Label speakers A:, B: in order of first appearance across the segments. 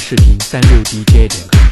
A: 视频36DJ.com。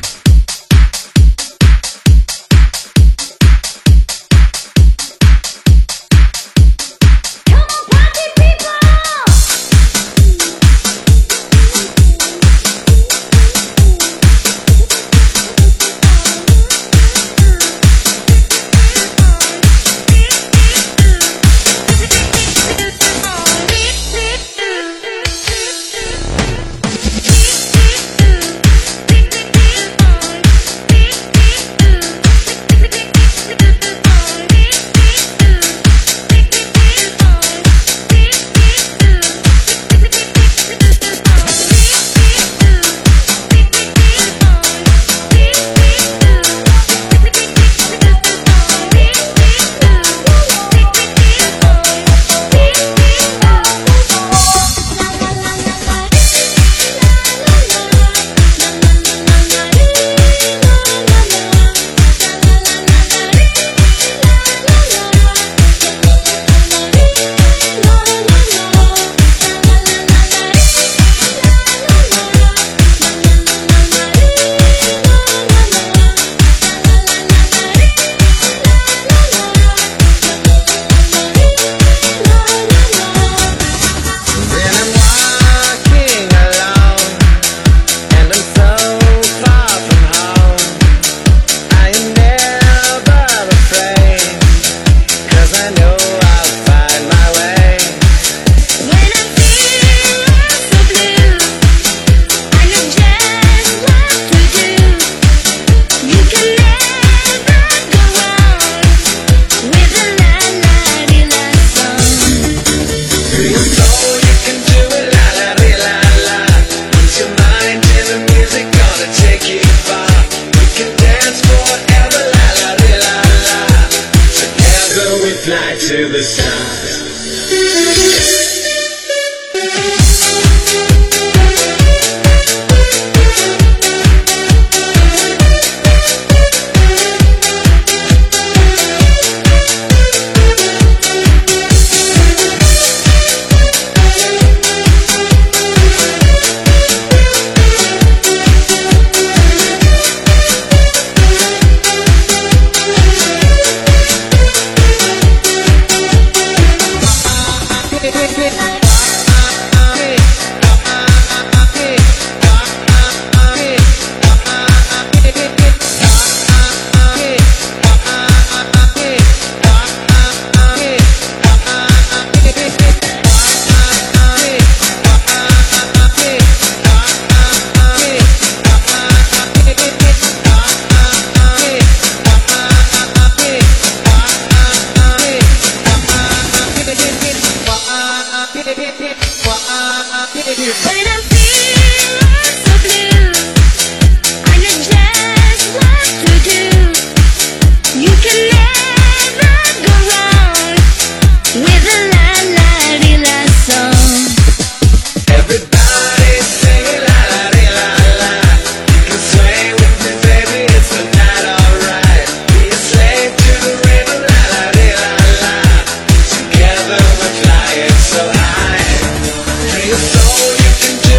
B: Fly to the stars.
C: When I'm feeling so blue, I know just what to do. You can never go wrong with a la-la-di-la song.
B: Everybody singing la la di la la. You can sway with me, baby, it's the night, alright. Be a slave to the rhythm, la la di la la. Together we're flying so high. Free your soul, you can do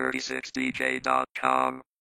D: 36dj.com.